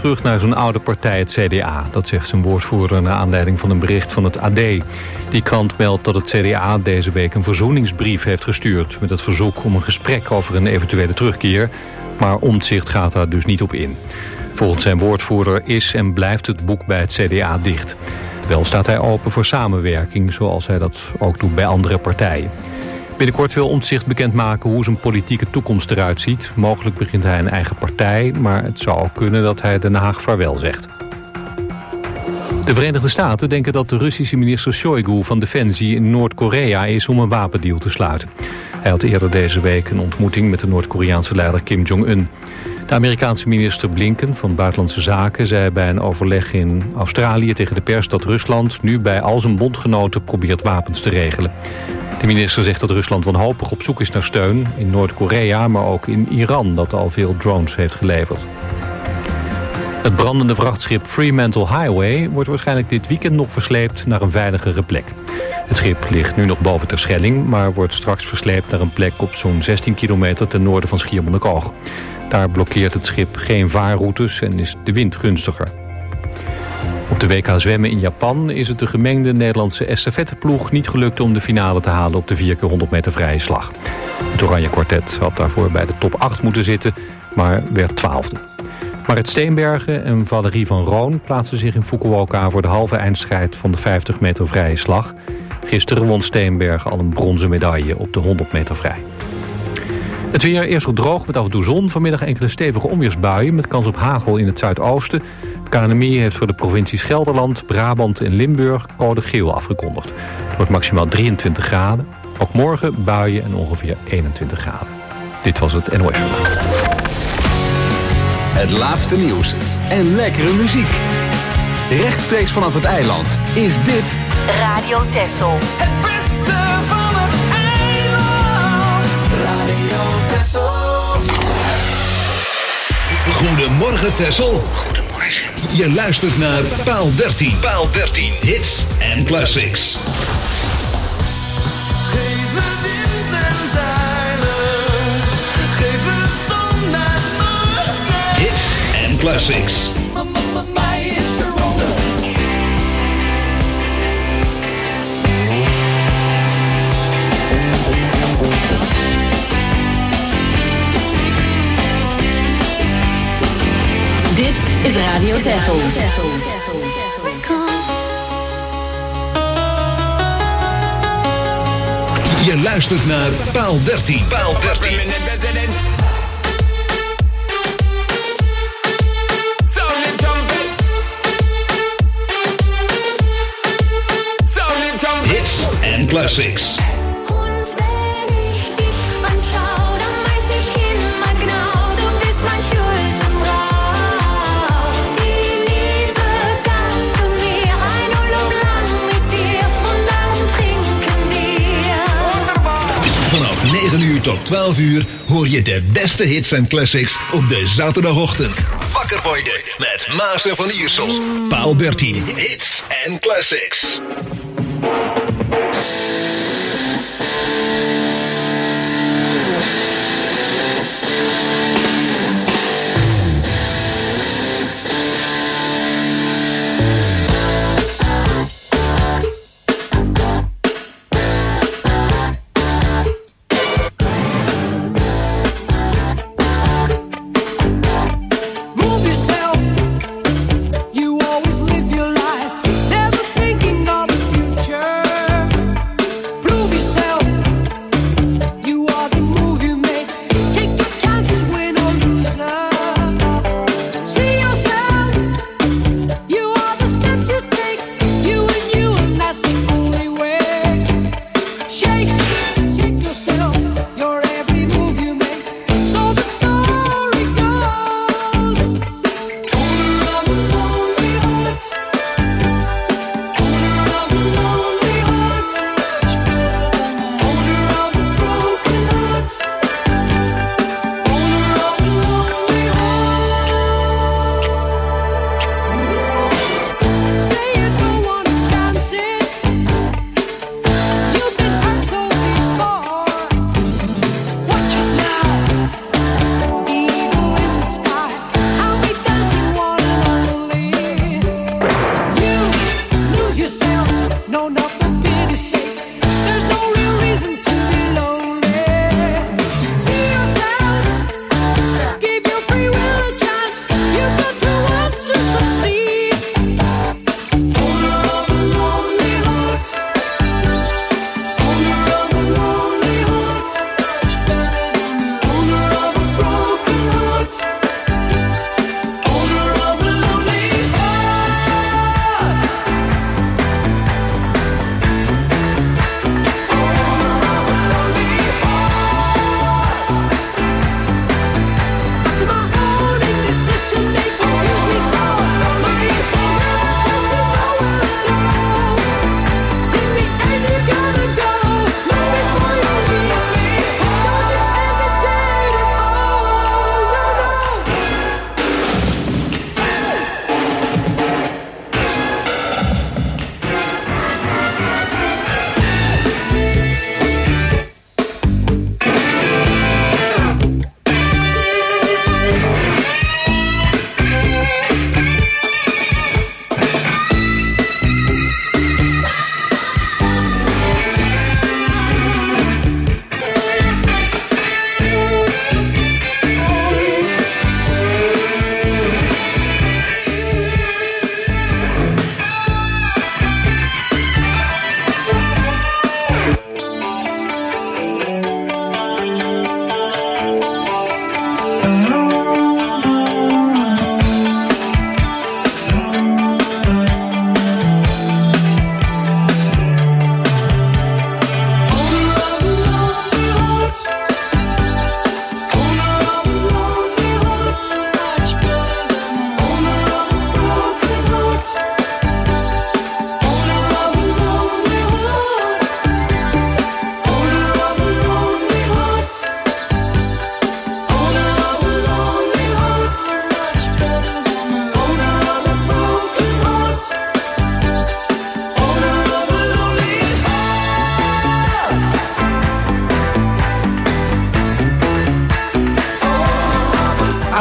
terug naar zijn oude partij, het CDA. Dat zegt zijn woordvoerder naar aanleiding van een bericht van het AD. Die krant meldt dat het CDA deze week een verzoeningsbrief heeft gestuurd... met het verzoek om een gesprek over een eventuele terugkeer. Maar Omtzigt gaat daar dus niet op in. Volgens zijn woordvoerder is en blijft het boek bij het CDA dicht. Wel staat hij open voor samenwerking, zoals hij dat ook doet bij andere partijen. Binnenkort wil Omtzigt bekendmaken hoe zijn politieke toekomst eruit ziet. Mogelijk begint hij een eigen partij, maar het zou ook kunnen dat hij Den Haag vaarwel zegt. De Verenigde Staten denken dat de Russische minister Shoigu van Defensie in Noord-Korea is om een wapendeal te sluiten. Hij had eerder deze week een ontmoeting met de Noord-Koreaanse leider Kim Jong-un. De Amerikaanse minister Blinken van Buitenlandse Zaken zei bij een overleg in Australië tegen de pers dat Rusland nu bij al zijn bondgenoten probeert wapens te regelen. De minister zegt dat Rusland wanhopig op zoek is naar steun in Noord-Korea, maar ook in Iran, dat al veel drones heeft geleverd. Het brandende vrachtschip Fremantle Highway wordt waarschijnlijk dit weekend nog versleept naar een veiligere plek. Het schip ligt nu nog boven Terschelling, maar wordt straks versleept naar een plek op zo'n 16 kilometer ten noorden van Schiermonnikoog. Daar blokkeert het schip geen vaarroutes en is de wind gunstiger. Op de WK zwemmen in Japan is het de gemengde Nederlandse estafetteploeg niet gelukt om de finale te halen op de 4x100 meter vrije slag. Het Oranje Kwartet had daarvoor bij de top 8 moeten zitten, maar werd 12e. Marit Steenbergen en Valerie van Roon plaatsen zich in Fukuoka voor de halve eindstrijd van de 50 meter vrije slag. Gisteren won Steenbergen al een bronzen medaille op de 100 meter vrij. Het weer eerst nog droog met af en toe zon. Vanmiddag enkele stevige onweersbuien met kans op hagel in het zuidoosten. KNMI heeft voor de provincies Gelderland, Brabant en Limburg code geel afgekondigd. Het wordt maximaal 23 graden. Ook morgen buien en ongeveer 21 graden. Dit was het NOS Journaal. Het laatste nieuws en lekkere muziek. Rechtstreeks vanaf het eiland is dit Radio Texel. Het beste van het eiland. Radio Texel. Goedemorgen Texel. Goedemorgen. Je luistert naar Paal 13. Paal 13. Hits en classics. Geef me wind en zeilen. Geef me zon en noordzee. Hits en classics. Mij is er wonder. Dit is Radio Texel. Je luistert naar Paal 13. Paal 13. Hits en classics. Und wenn ich dich anschaue, dann weiß ich immer genau, du bist mein Schuldenbrau. Die Liebe gabst du mir, ein Urlaub lang mit dir und darum trinken wir. Vanaf 9 uur tot 12 uur hoor je de beste hits en classics op de zaterdagochtend. Wakker worden met Maas en Van Iersel. Paal 13. Hits en classics. Move yourself. You always live your life, never thinking of the future.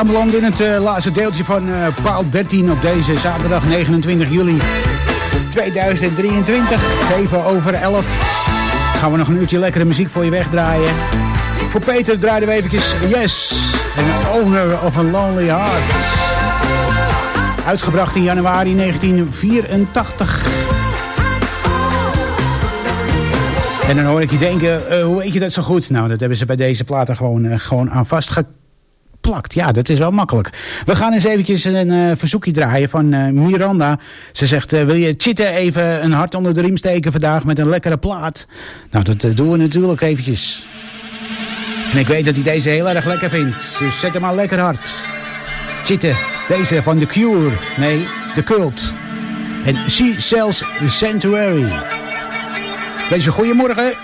aanbeland in het laatste deeltje van paal 13 op deze zaterdag 29 juli 2023. 7:11. Gaan we nog een uurtje lekkere muziek voor je wegdraaien. Voor Peter draaiden we eventjes Yes, an Owner of a Lonely Heart. Uitgebracht in januari 1984. En dan hoor ik je denken, hoe weet je dat zo goed? Nou, dat hebben ze bij deze platen gewoon aan vastgeplakt. Ja, dat is wel makkelijk. We gaan eens eventjes een verzoekje draaien van Miranda. Ze zegt, wil je Chitte even een hart onder de riem steken vandaag met een lekkere plaat? Nou, dat doen we natuurlijk eventjes. En ik weet dat hij deze heel erg lekker vindt. Dus zet hem maar lekker hard. Chitte, deze van The Cure. Nee, The Cult. En She Sells Sanctuary. Wees een goeiemorgen.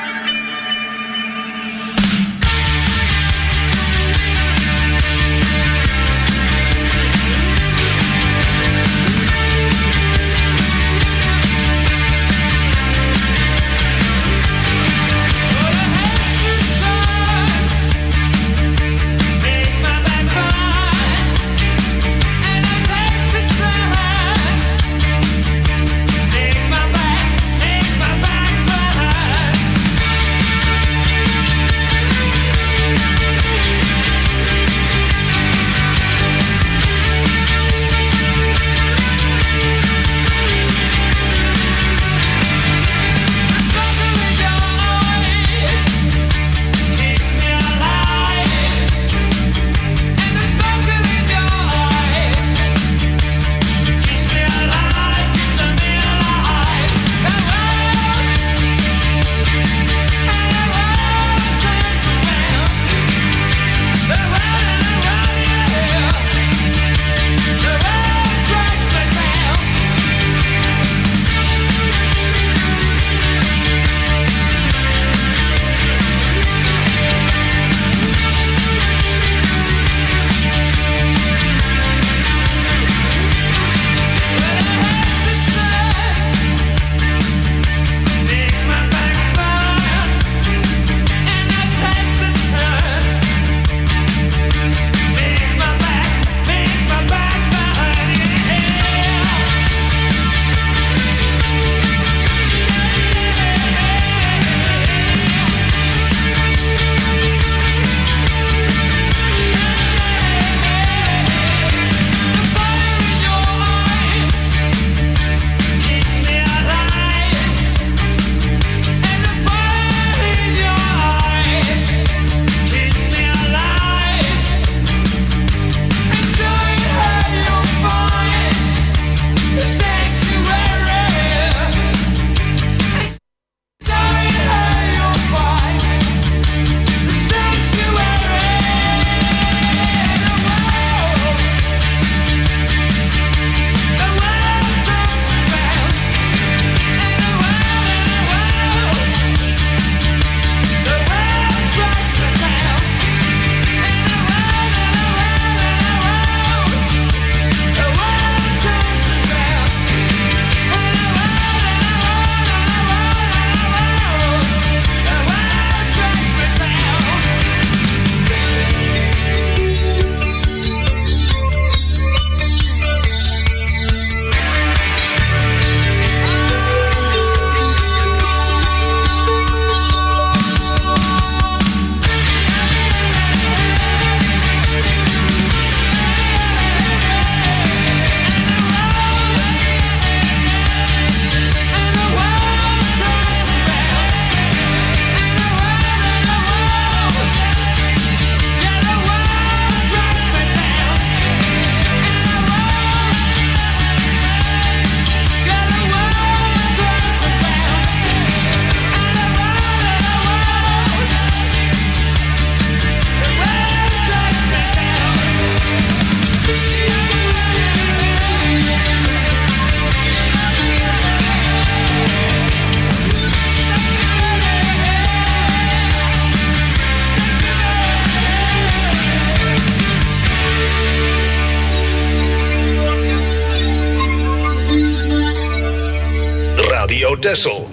Texel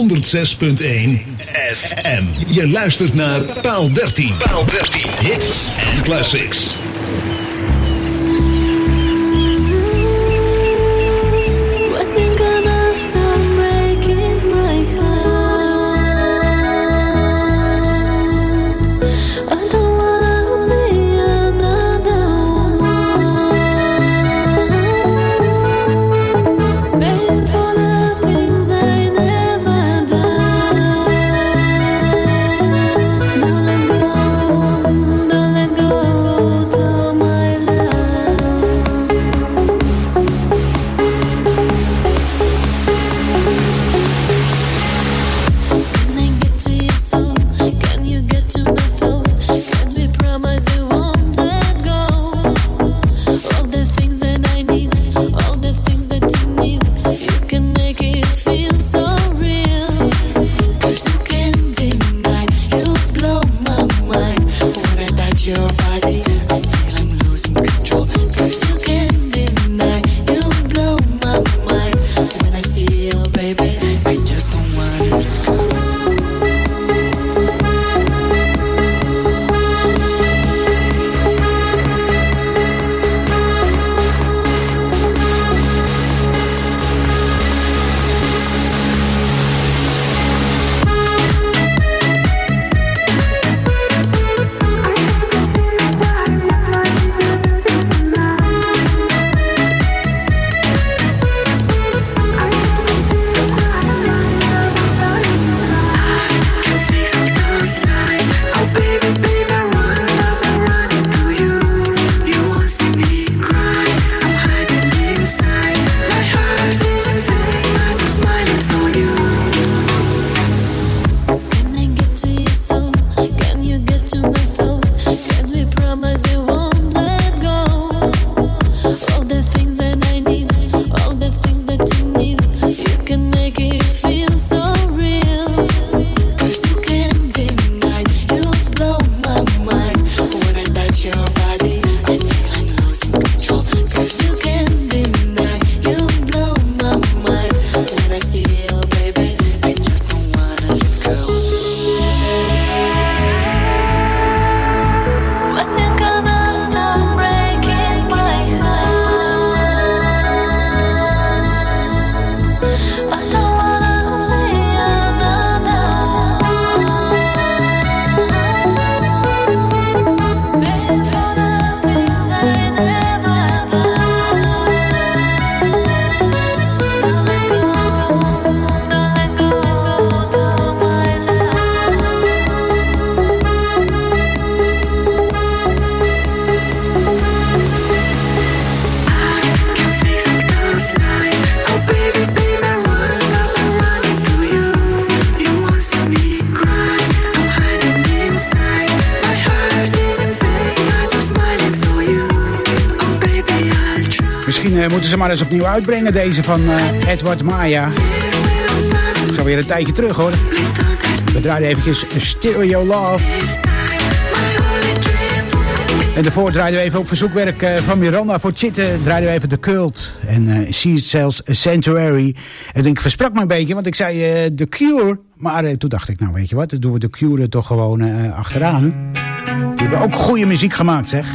106.1 FM. Je luistert naar Paal 13. Paal 13. Hits en classics. the things that I need, all the things that you need. You can make it feel so real. 'Cause you can't deny, you've blown my mind. When I touch your body, I feel I'm losing control. 'Cause you can't deny, you've blown my mind. When I see you, baby, I just don't wanna let go. When you're gonna stop breaking my heart, I don't wanna be another. Wait for the things I never done. Don't let go, to my love. Can fix up those nights. Oh baby, be my one love, I'm running to you. You want to see me cry, I'm hiding inside. My heart is in pain, I'm smiling for you. Oh baby, I'll try. Misschien moeten ze maar eens opnieuw uitbrengen, deze van Edward Maya. Dat is alweer een tijdje terug hoor. Please don't ask me We draaien eventjes Stereo Love. this time. My only dream. En daarvoor draaiden we even op verzoekwerk van Miranda voor Chitten. Draaiden we even The Cult en Sea Cells Sanctuary. En ik versprak me een beetje, want ik zei The Cure. Maar toen dacht ik, nou weet je wat, dan doen we The Cure er toch gewoon achteraan. Die hebben ook goede muziek gemaakt, zeg.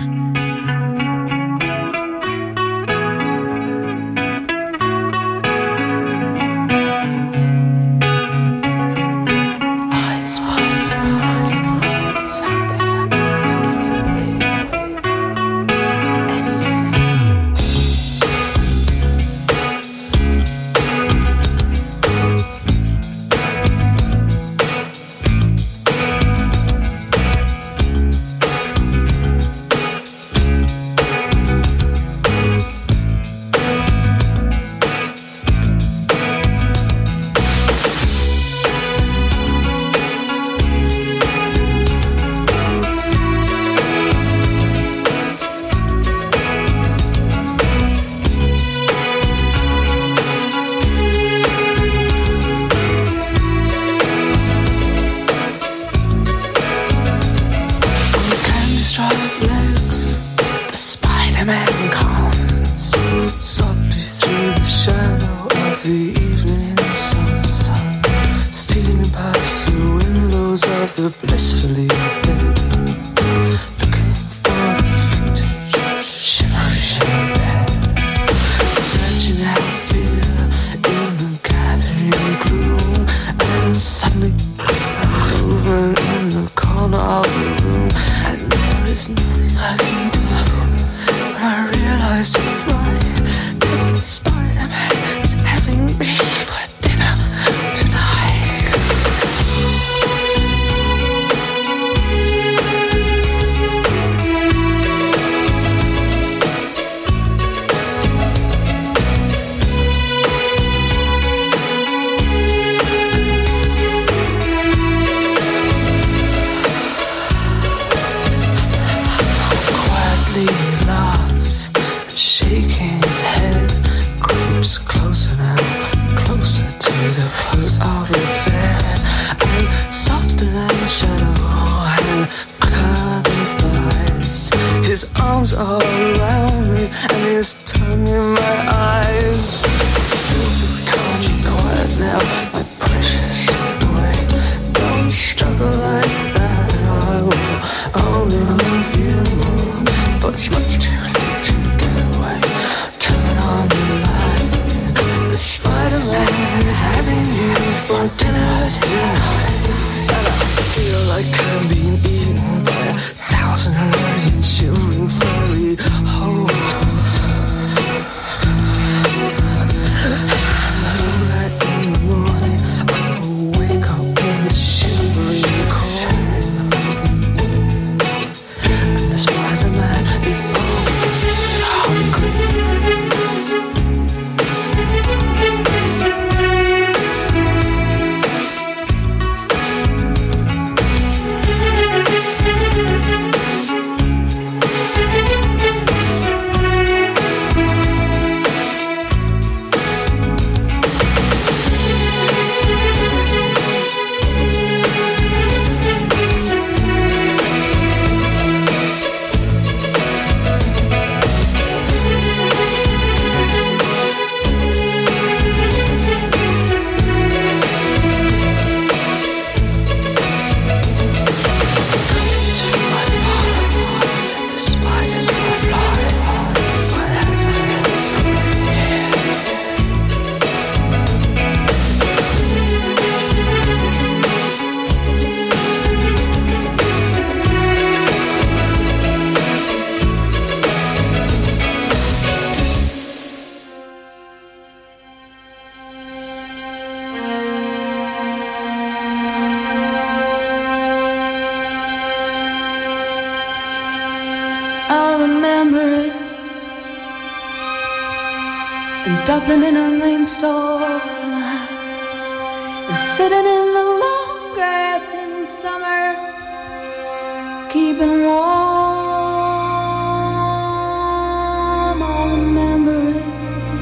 Moonlight in the morning. in Dublin in a rainstorm, sitting in the long grass in summer, keeping warm. I remember it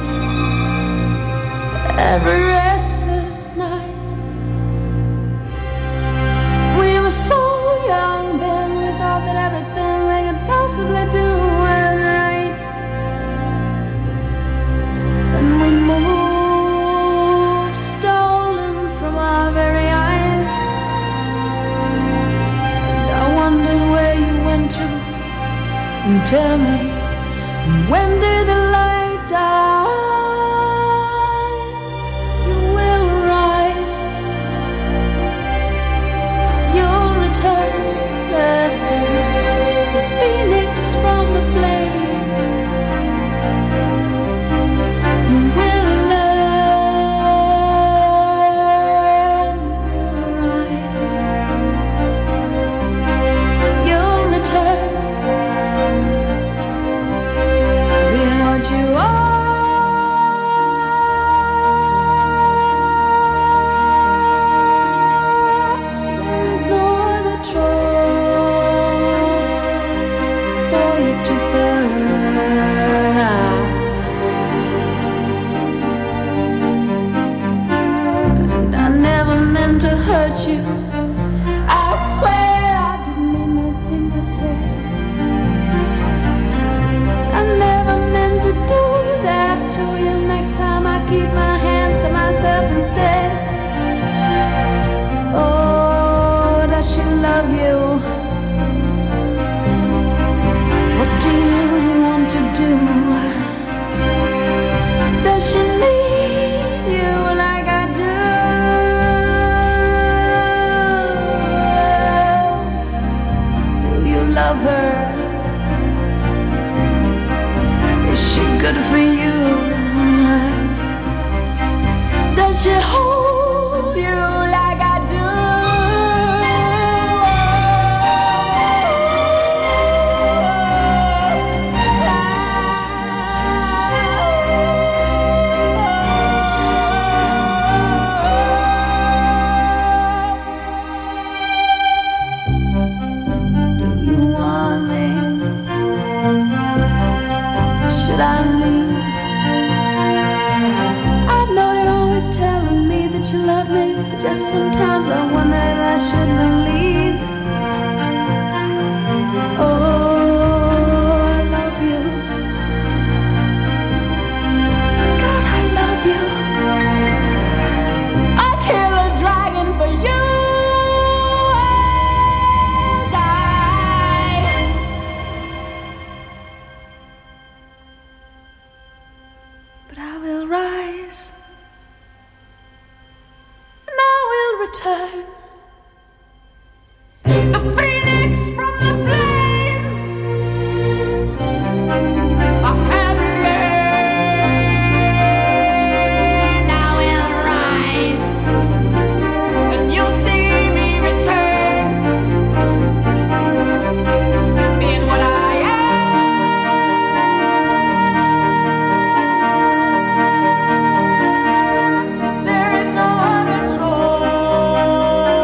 every restless night. We were so young then, we thought that everything we could possibly do was right. And we moved, stolen from our very eyes. And I wondered where you went to. And tell me, when did the light die? You will rise, you'll return, the phoenix from the flame. You will learn, you'll rise, you'll return, being what you are. There is no other throne for you to burn out. And I never meant to hurt you. I swear I didn't mean those things I said. I never meant to do that to you. Next time I keep my hands to myself instead. Oh, does she love you? What do you want to do? Does she need you like I do? Do you love her? Is she good for you? Does she hold you like I do? Do you want me? Should I leave? I know you're always telling me that you love me, but just sometimes I wonder if I should believe. Oh, I love you. God, I love you. I'd kill a dragon for you. I'll die. But I will rise, and I will return, the phoenix from the flame. I have learned I will rise, and you'll see me return, being what I am. There is no other throne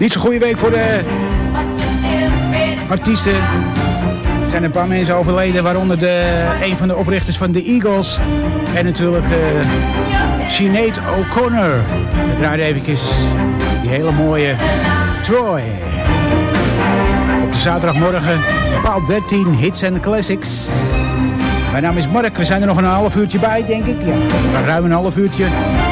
Niet zo'n goede week voor de artiesten. Er zijn een paar mensen overleden, waaronder een van de oprichters van de Eagles. En natuurlijk Sinead O'Connor. We draaien eventjes die hele mooie Troy. Op de zaterdagmorgen, paal 13, hits en classics. Mijn naam is Mark, we zijn er nog een half uurtje bij, denk ik. Ja, ruim een half uurtje.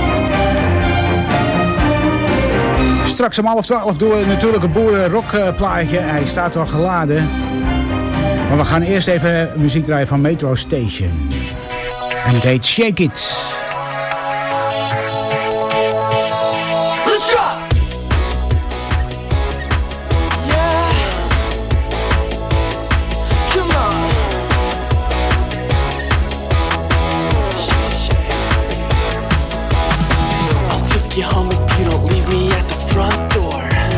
Straks om 11:30 doen we natuurlijk een boerenrockplaatje. Hij staat al geladen. Maar we gaan eerst even muziek draaien van Metro Station. En het heet Shake It. Let's drop! Yeah. Come on. Shake, shake. I'll take you home if you don't leave me at the front door.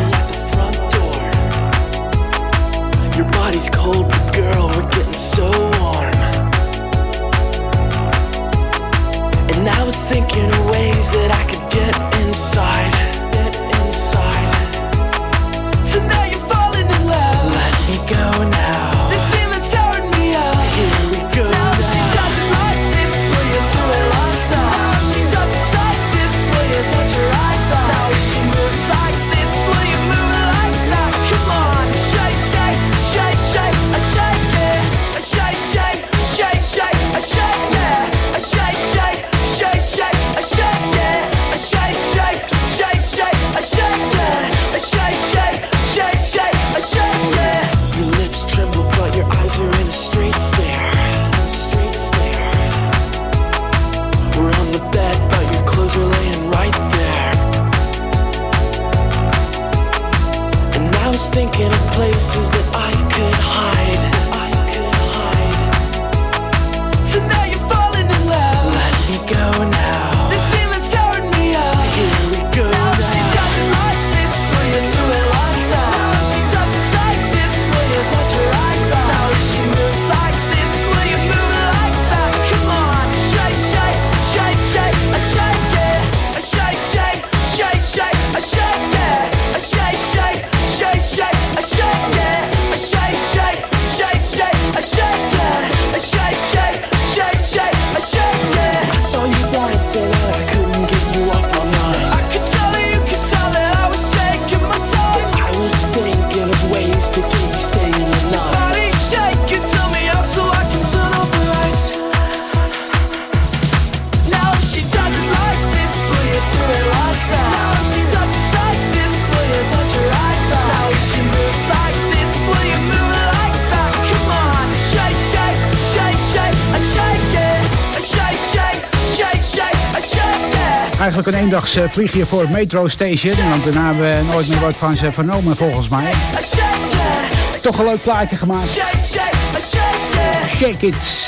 Your body's cold, but girl, we're getting so warm. And I was thinking of ways that I could get inside. So now you're falling in love. Let me go now. This feeling's tearing me up. Here we go now. She does it like this, will you do it like that? She does it like this, will you touch her right back? Now she moves like this, will you move it like that? Come on, shake, shake, shake, shake, I shake it. I shake, shake, shake, shake, I shake it. I shake, shake, shake, shake, I shake it. I shake, shake, shake, shake, I shake it. I shake, shake, shake, shake, I shake it. Your lips tremble, but your eyes are in a straight stare. We're on the bed, but your clothes are laying right there. And I was thinking of places that I could hide. So now you're falling in love. Let me go now. This feeling's tearing me up. Here we go now. She does it like this, will you do it like that? She does it like this, will you touch her right back? Now she moves like this, will you move it like that? Come on, shake, shake, shake, shake, I shake it. I shake, shake, shake, shake, I shake it. I shake, shake, shake, shake, I shake it. I shake, shake, shake, shake, I shake it. I shake, shake, shake, shake, I shake it. I saw you dancing and I couldn't get you off my mind. I could tell it, you could tell it, I was shaking my tongue. I was thinking of ways to keep you staying the night. Body shaking, tell me how so I can turn off the lights. Now if she does it like this, will you do it like that? Now if she does it like this, will you touch her right back? Now if she moves like this, will you move it like that? Come on, shake, shake, shake, shake, I shake it. I shake, shake, shake, shake, I shake it. Eigenlijk een eendags vliegje voor Metro Station. Want daarna hebben we nooit meer wat van ze vernomen volgens mij. I shake it. Toch een leuk plaatje gemaakt. Shake, shake, I shake it. Shake It.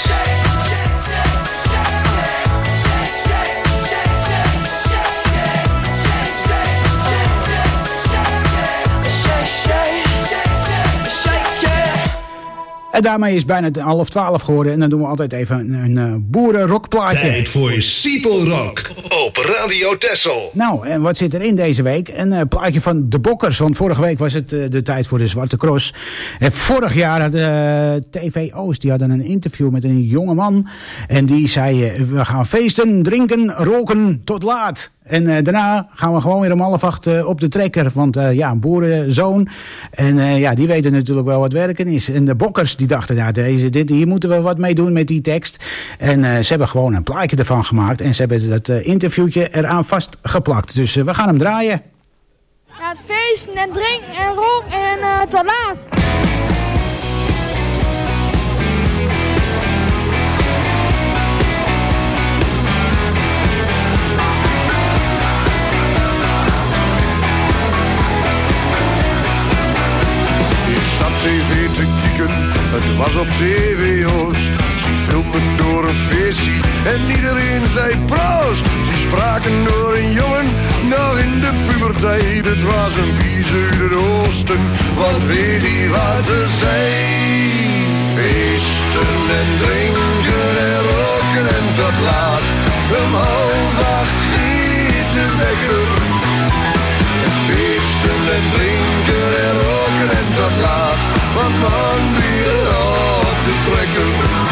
En daarmee is bijna 11:30 geworden. En dan doen we altijd even een boerenrockplaatje. Tijd voor Siepel Rock op Radio Texel. Nou, en wat zit erin deze week? Een plaatje van de Bokkers. Want vorige week was het de tijd voor de Zwarte Cross. En vorig jaar had TV Oost, die hadden een interview met een jonge man. En die zei, we gaan feesten, drinken, roken tot laat. En daarna gaan we gewoon weer om 7:30 op de trekker. Want ja, een boerenzoon. En ja, die weten natuurlijk wel wat werken is. En de Bokkers die dachten, ja, hier moeten we wat mee doen met die tekst. En ze hebben gewoon een plaatje ervan gemaakt. En ze hebben dat interviewtje eraan vastgeplakt. Dus we gaan hem draaien. Ja, het feesten en drinken en roken en tot laat. TV te kijken, het was op TV Oost. Ze filmden door een feestje en iedereen zei proost. Ze spraken door een jongen, nog in de puberteit. Het was een wies uit het oosten, want weet je wat er zijn? Feesten en drinken en roken en tot laat. Om 7:30 gaat de wekker. Feesten en drinken laat. Maar man, weer op de trekker.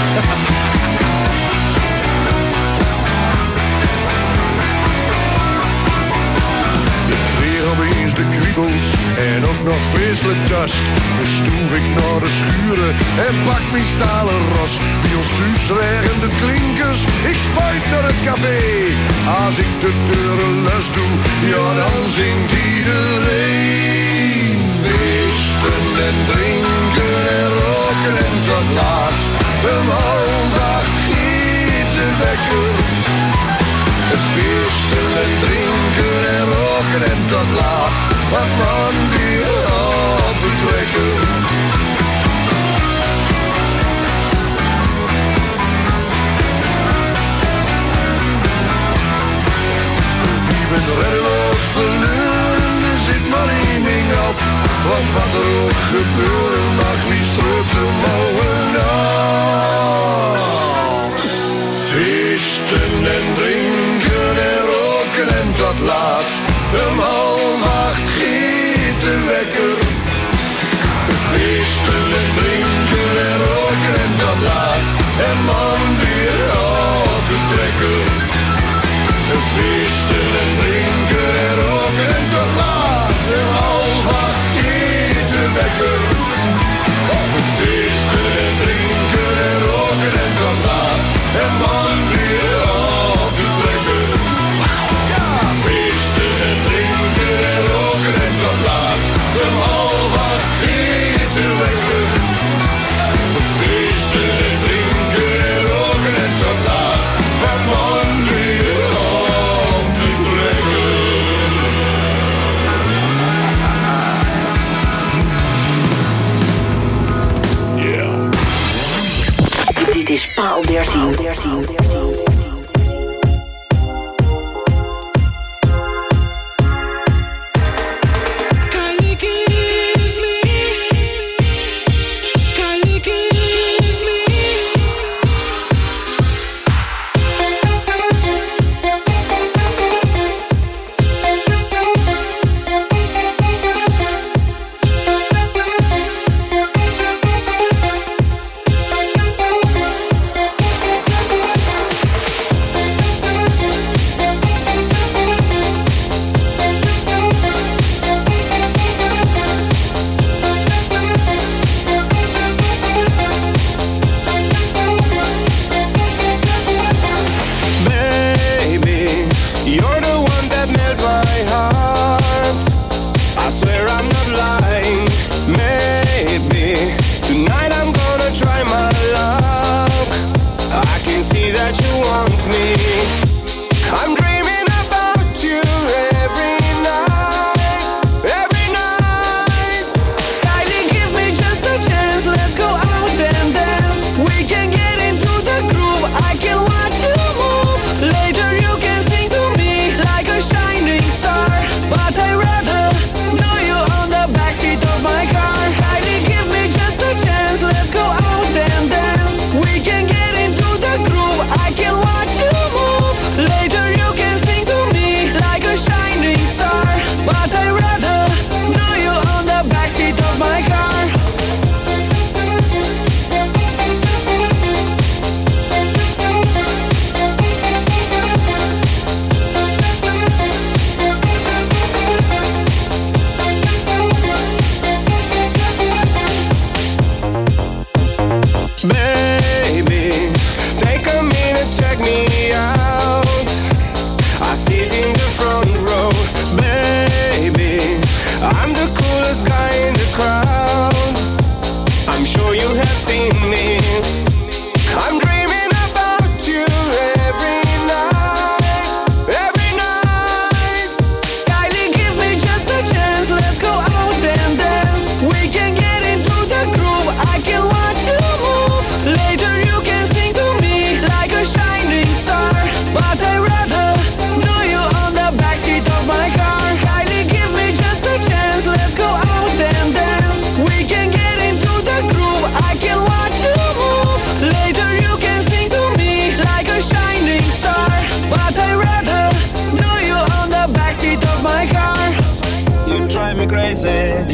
Opeens de kriebels en ook nog vreselijk dust. Dus stoef ik naar de schuren en pak mijn stalen ros. Bij ons thuis regen de klinkers, ik spuit naar het café. Als ik de deuren los doe, ja dan zingt iedereen. Feesten en drinken en roken en tot laat. Om 7:30 giet de wekker. Feesten en drinken en roken en tot laat, wat man weer op de trekker. Wie bent reddeloos verloren, er zit maar één ding op. Want wat er ook gebeuren mag, wie stroopt de mouwen af. Feesten en drinken en roken en tot laat. Om 7:30 giet de wekker. Feesten en drinken en roken en tot laat. En man weer op de trekker. Feesten en drinken en roken en tot laat. Om 7:30 giet de wekker. Feesten en drinken en roken en tot laat. En man weer op de trekker. Ja, feesten en drinken en roken en tot laat. Om 7:30 giet de wekker. Feesten en drinken en roken en tot laat. En man weer op de trekker. Yeah. Dit is Paal 13.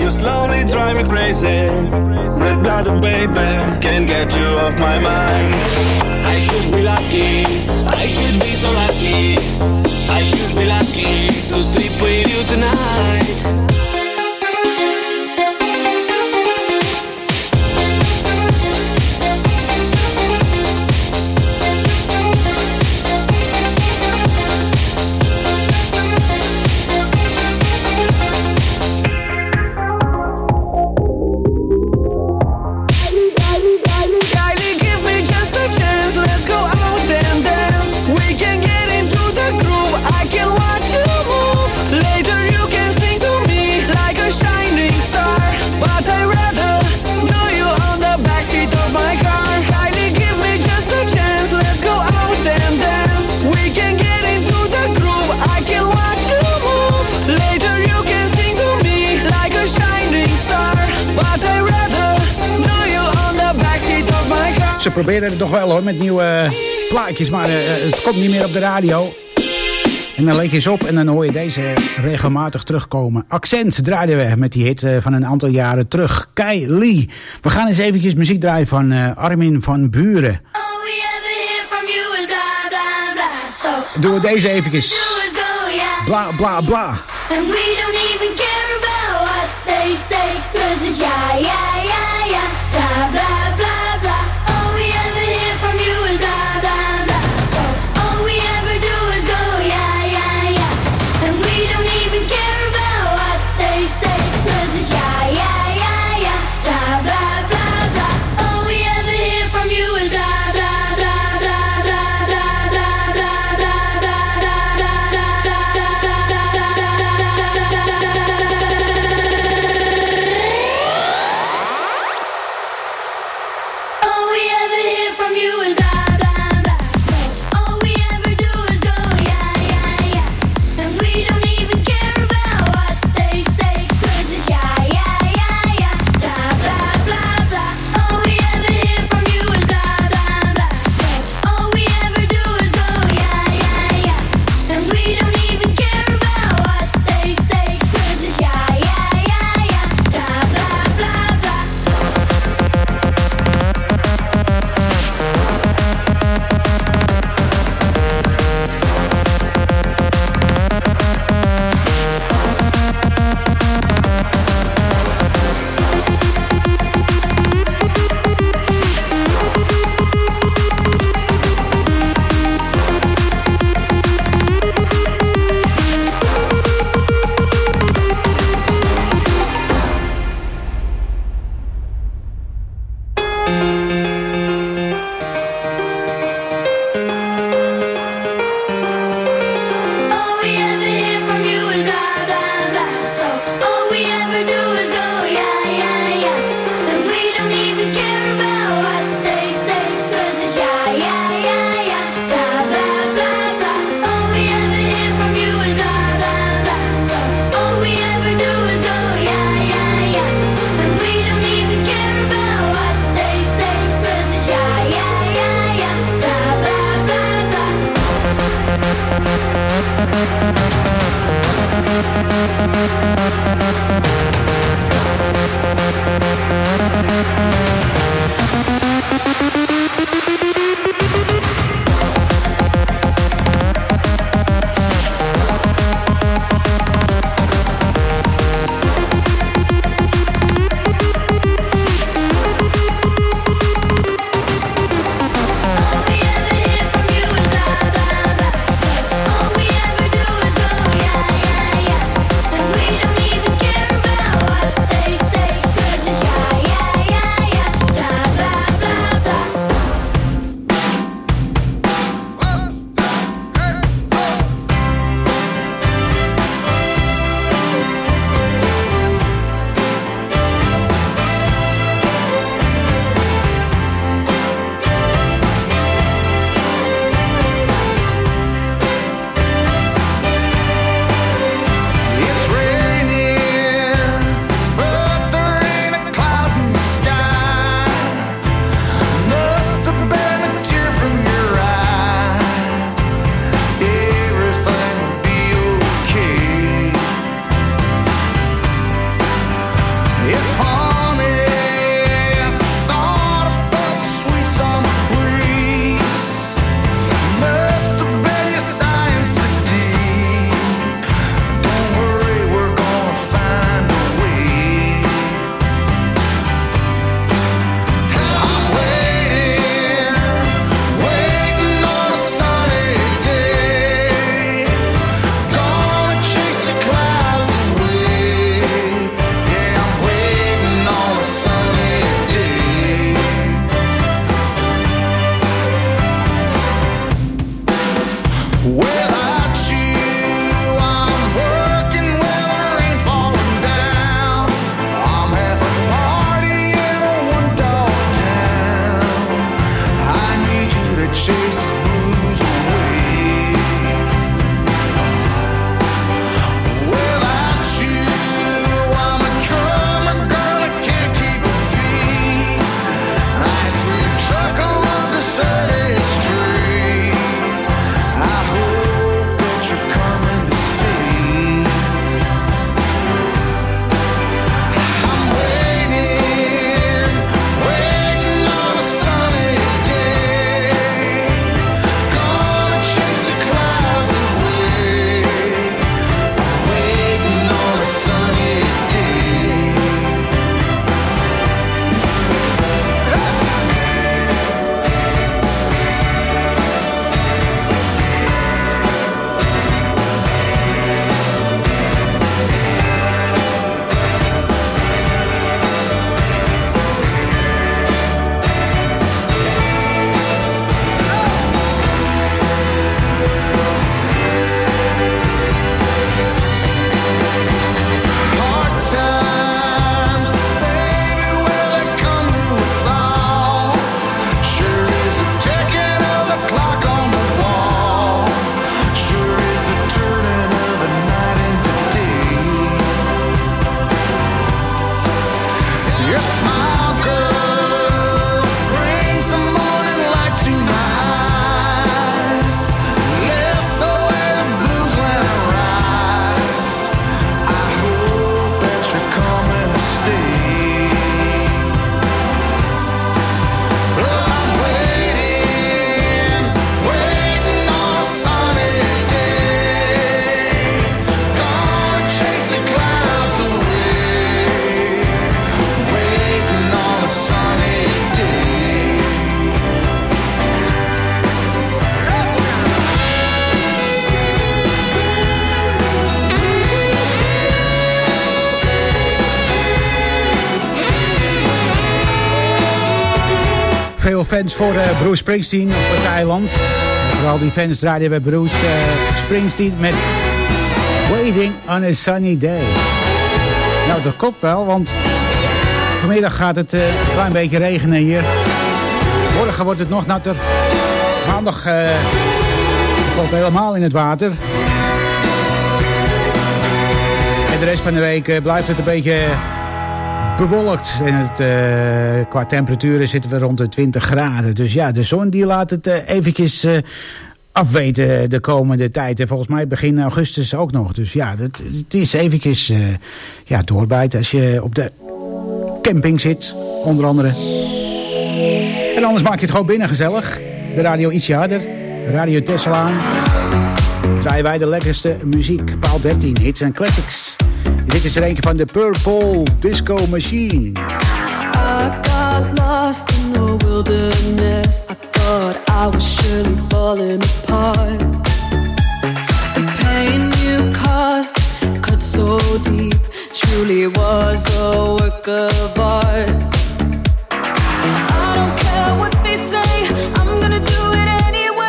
You slowly drive me crazy. Red-blooded baby, can't get you off my mind. I should be lucky, I should be so lucky. I should be lucky to sleep with you tonight. Ze proberen het toch wel hoor, met nieuwe plaatjes, maar het komt niet meer op de radio. En dan leek je eens op en dan hoor je deze regelmatig terugkomen. Accent draaiden we met die hit van een aantal jaren terug. Kylie. We gaan eens eventjes muziek draaien van Armin van Buuren. Doen we deze eventjes. Bla bla bla. And we don't even care about what they say, 'cause it's yeah, yeah, yeah, yeah, blah, blah, blah, blah. All we ever hear from you is blah, blah, blah. So all we ever do is go yeah, yeah, yeah. And we don't even care about what they say, 'cause it's yeah, yeah, yeah, yeah, blah, blah, blah, blah. All we ever hear from you is blah, blah, blah, blah, blah, blah, blah, blah, blah, blah, all we ever hear from you is blah, blah, blah. So all we ever do is go yeah, yeah, yeah. And we don't even care about what they say, 'cause it's yeah, yeah, yeah, yeah, blah, blah, blah, blah. All we ever hear from you is blah, blah, blah. So all we ever do is go yeah, yeah, yeah. And we don't even care about what they say, 'cause it's yeah, yeah, yeah, yeah, blah, blah, blah, blah. fans voor Bruce Springsteen op het eiland. Vooral die fans draaiden bij Bruce Springsteen met Waiting on a Sunny Day. Nou, dat klopt wel, want vanmiddag gaat het een klein beetje regenen hier. Morgen wordt het nog natter. Maandag valt helemaal in het water. En de rest van de week blijft het een beetje bewolkt. En qua temperaturen zitten we rond de 20 graden. Dus ja, de zon die laat het eventjes afweten de komende tijd. En volgens mij begin augustus ook nog. Dus ja, het is eventjes doorbijten als je op de camping zit, onder andere. En anders maak je het gewoon binnen gezellig. De radio ietsje harder. Radio Tesla aan. Draaien wij de lekkerste muziek. Paal 13, hits en classics. Dit is er eentje van de Purple Disco Machine. I got lost in the wilderness. I thought I was surely falling apart. The pain you caused cut so deep. Truly was a work of art. I don't care what they say, I'm gonna do it anyway.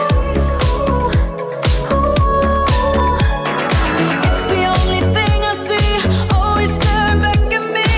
It's the only thing I see, always staring back at me.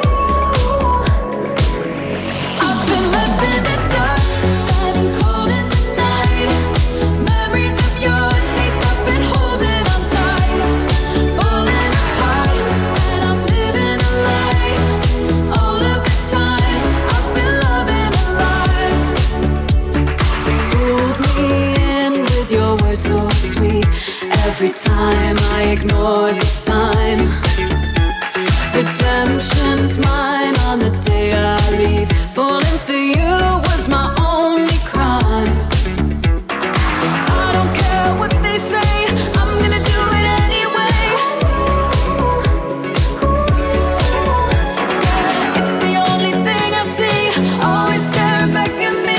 I've been left in the dark, standing cold in the night. Memories of your taste, I've been holding on tight. Falling apart, and I'm living a lie. All of this time, I've been loving a lie. Pulled me in with your words so sweet. Every time I ignore the sign. Redemption's mine on the day I leave. Falling for you was my only crime. I don't care what they say, I'm gonna do it anyway. It's the only thing I see, always staring back at me.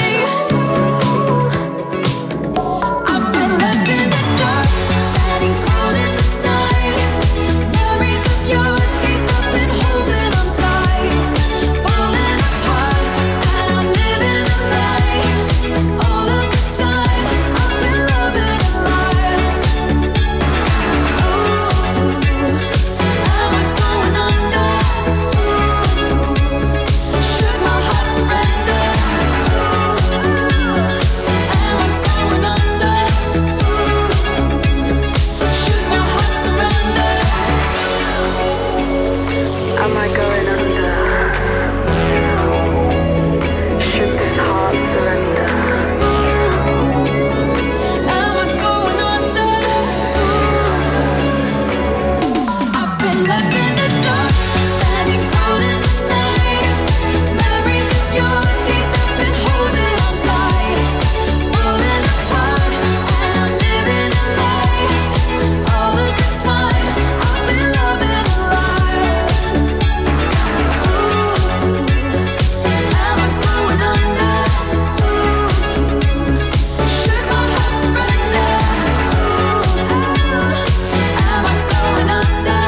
I've been left in the dark, standing cold in the night. Memories of your taste, I've been holding on tight. Falling apart, and I'm living a lie. All of this time, I've been loving a lie. Am I going under? Should my heart surrender? Am I going under? Should my heart surrender? Am I going under? Should this heart surrender? Am I going under? I've been left in the dark, standing cold in the night. Memories of your taste, I've been holding on tight. Falling apart, and I'm living a lie. All of this time, I've been loving a lie. Am I going under? Should my heart surrender? Am I going under?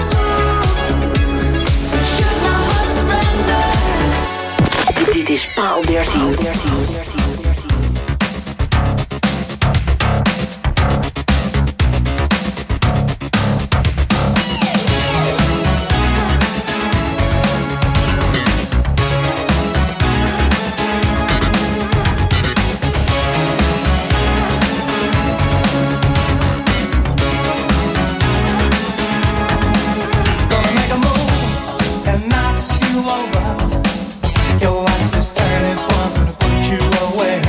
Should my heart surrender? Dit is Paal 13. Gonna make a move and knock you over. Your watch this turn, this one's gonna put you away.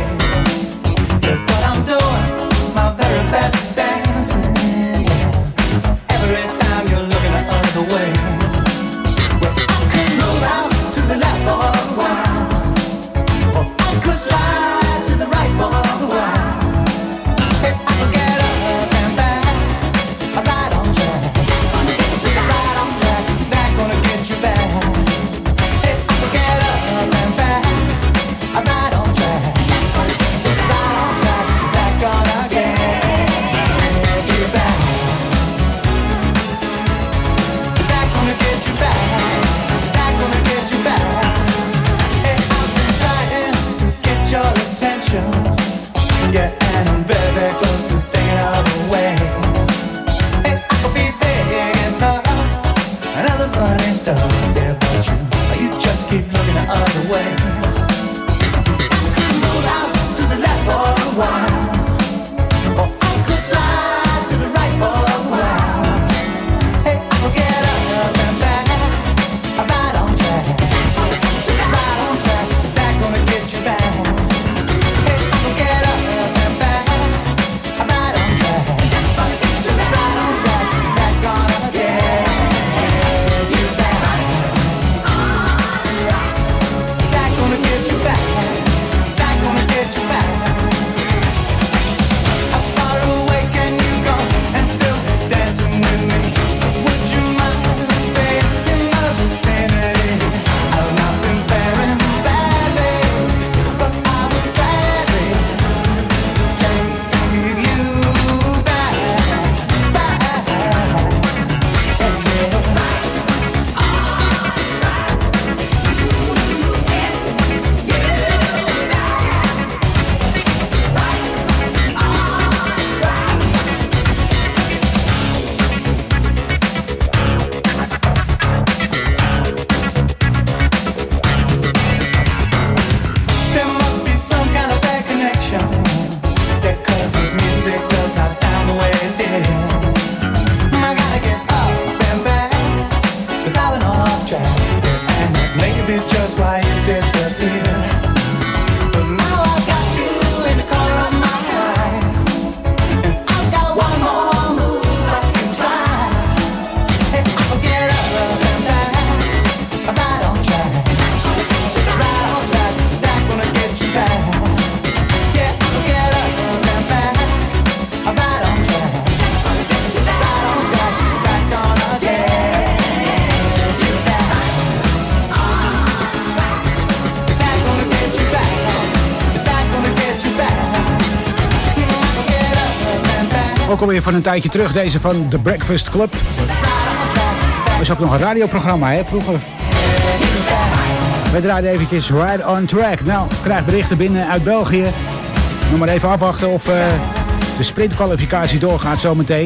Ook alweer van een tijdje terug, deze van The Breakfast Club. Dat was ook nog een radioprogramma, hè, vroeger. We draaien eventjes Right on Track. Nou, ik krijg berichten binnen uit België. Nog maar even afwachten of de sprintkwalificatie doorgaat zometeen.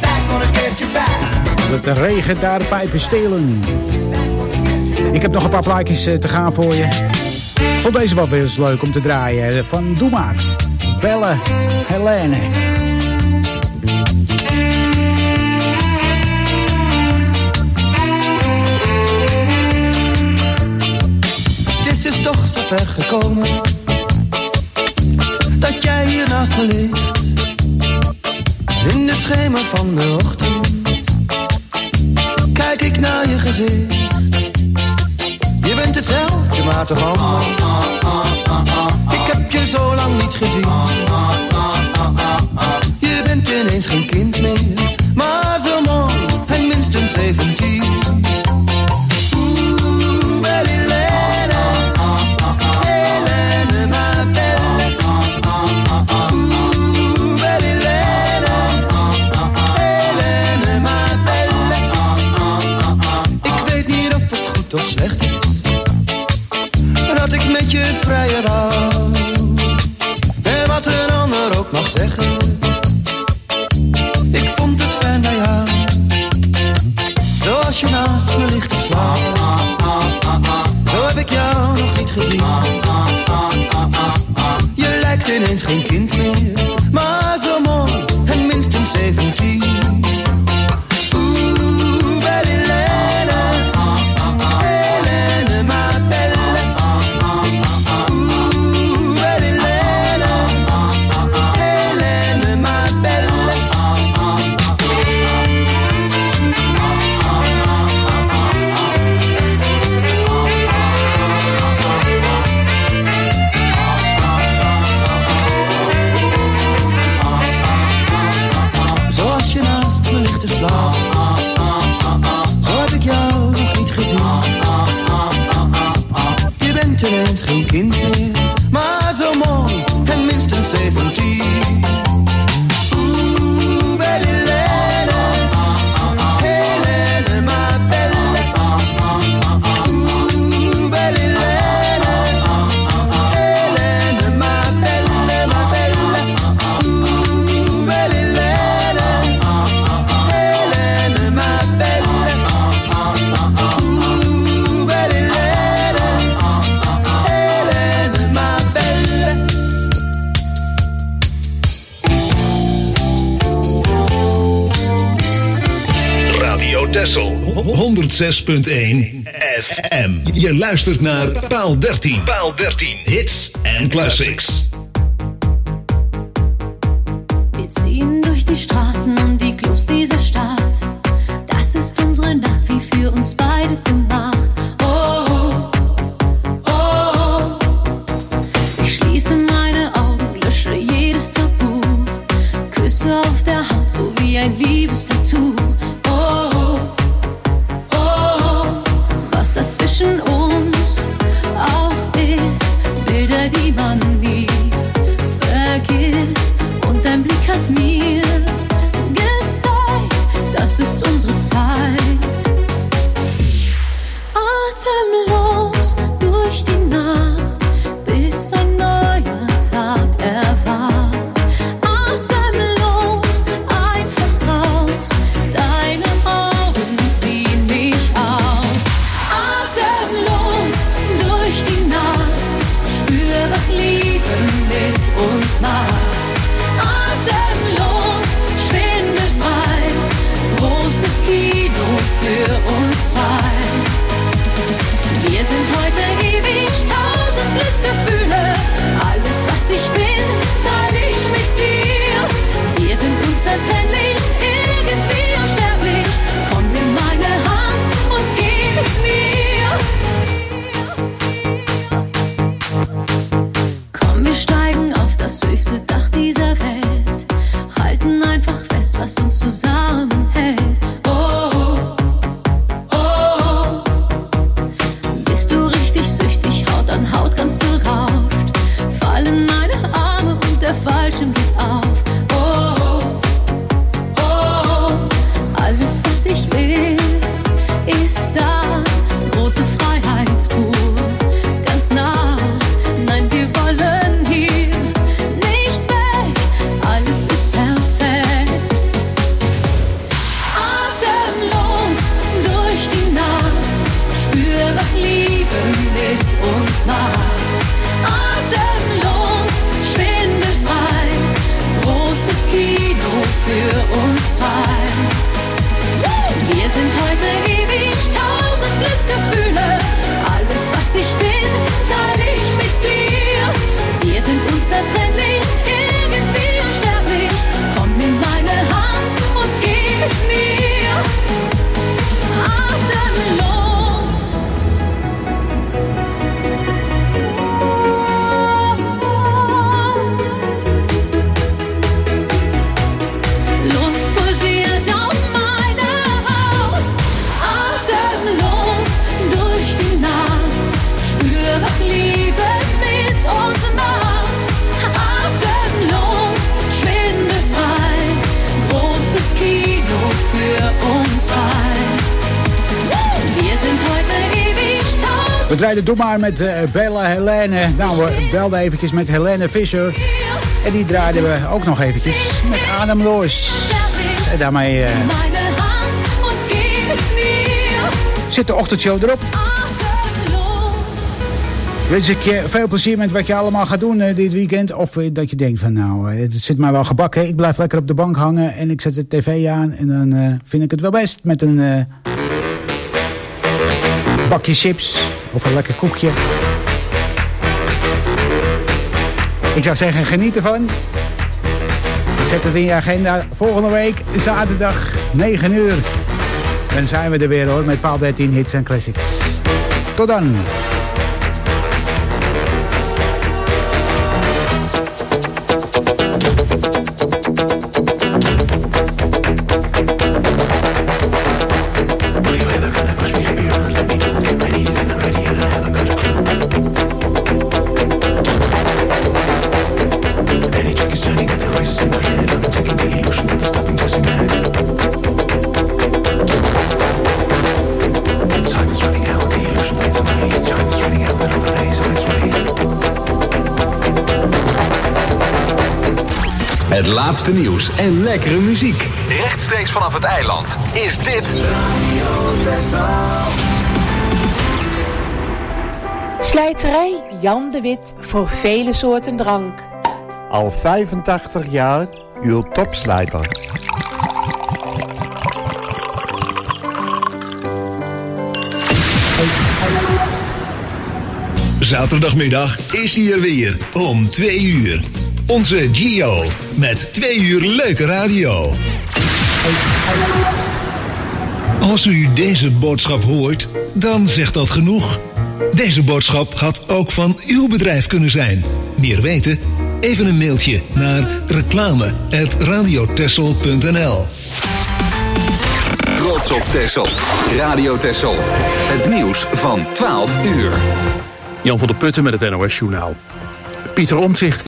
Dat de regen daar pijpen stelen. Ik heb nog een paar plaatjes te gaan voor je. Ik vond deze wel weer eens leuk om te draaien. Van Doe maar. Belle Helene. Het is toch zo ver gekomen dat jij hier naast me ligt. In de schemer van de ochtend kijk ik naar je gezicht. Je bent hetzelfde, maar toch anders. Ik heb je zo lang niet gezien. Je bent ineens geen kind meer, maar zo mooi en minstens 17. Oeh, belle Helene, Helene, ma belle. Oeh, belle Helene, Helene, ma belle. Ik weet niet of het goed of slecht is dat ik met je vrije wou. En wat een ander ook mag zeggen, ik vond het fijn bij jou. Zoals je naast me ligt te slapen, zo heb ik jou nog niet gezien. Je lijkt ineens geen kind meer, maar zo mooi en minstens 17. Oeh, belle Helene, Helene, ma belle. Oeh, belle Helene, Helene, ma belle. Zoals je naast me ligt te slapen, zo heb ik jou nog niet gezien. Je bent ineens geen kind meer, maar zo mooi en minstens 17. Oeh, belle Helene, Helene, ma belle. Oeh, belle Helene, Helene, ma belle, ma belle. Oeh, belle Helene, Helene, ma belle. Oeh, belle Helene, Helene, ma belle. Radio Texel 106.1 FM. Je luistert naar Paal 13. Paal 13. Hits and Classics. Wir ziehen durch die Straßen und die Clubs dieser Stadt. Das ist unsere Nacht, wie für uns beide gemacht. Oh, oh, oh. Ich schließe meine Augen, lösche jedes Tabu. Küsse auf der Haut, so wie ein Liebestattoo. Oh, oh, was das zwischen uns auch ist. Bilder, die man nie vergisst. Und dein Blick hat mir gezeigt, das ist unsere Zeit. Atemlos durch die Nacht, bis ein neuer Tag erwacht. Atemlos, einfach raus, deine Augen ziehen mich aus. Atemlos durch die Nacht, spür, was Liebe mit uns macht. Atemlos, schwindelfrei, großes Kino für uns zwei. Wir sind heute ewig, 1000 Glücksgefühle. Alles, was ich bin, teile ich mit dir. Wir sind unzertrennlich, irgendwie unsterblich. Komm, nimm meine Hand und gib es mir. Komm, wir steigen auf das höchste Dach, die draaiden Doe maar met Bella Helene. Nou, we belden eventjes met Helene Fischer. En die draaiden we ook nog eventjes met Ademloos. En daarmee zit de ochtendshow erop. Wens ik je veel plezier met wat je allemaal gaat doen dit weekend. Of dat je denkt van nou, het zit maar wel gebakken. Ik blijf lekker op de bank hangen en ik zet de tv aan. En dan vind ik het wel best met een bakje chips of een lekker koekje. Ik zou zeggen, geniet ervan. Zet het in je agenda. Volgende week, zaterdag, 9 uur. Dan zijn we er weer hoor, met Paal 13 Hits en Classics. Tot dan. Het laatste nieuws en lekkere muziek. Rechtstreeks vanaf het eiland. Is dit Slijterij Jan de Wit voor vele soorten drank. Al 85 jaar uw topslijter. Zaterdagmiddag is hij er weer om 2 uur. Onze Gio met 2 uur leuke radio. Als u deze boodschap hoort, dan zegt dat genoeg. Deze boodschap had ook van uw bedrijf kunnen zijn. Meer weten? Even een mailtje naar reclame@radiotessel.nl. Trots op Texel. Radio Texel. Het nieuws van 12 uur. Jan van der Putten met het NOS Journaal. Pieter Omtzigt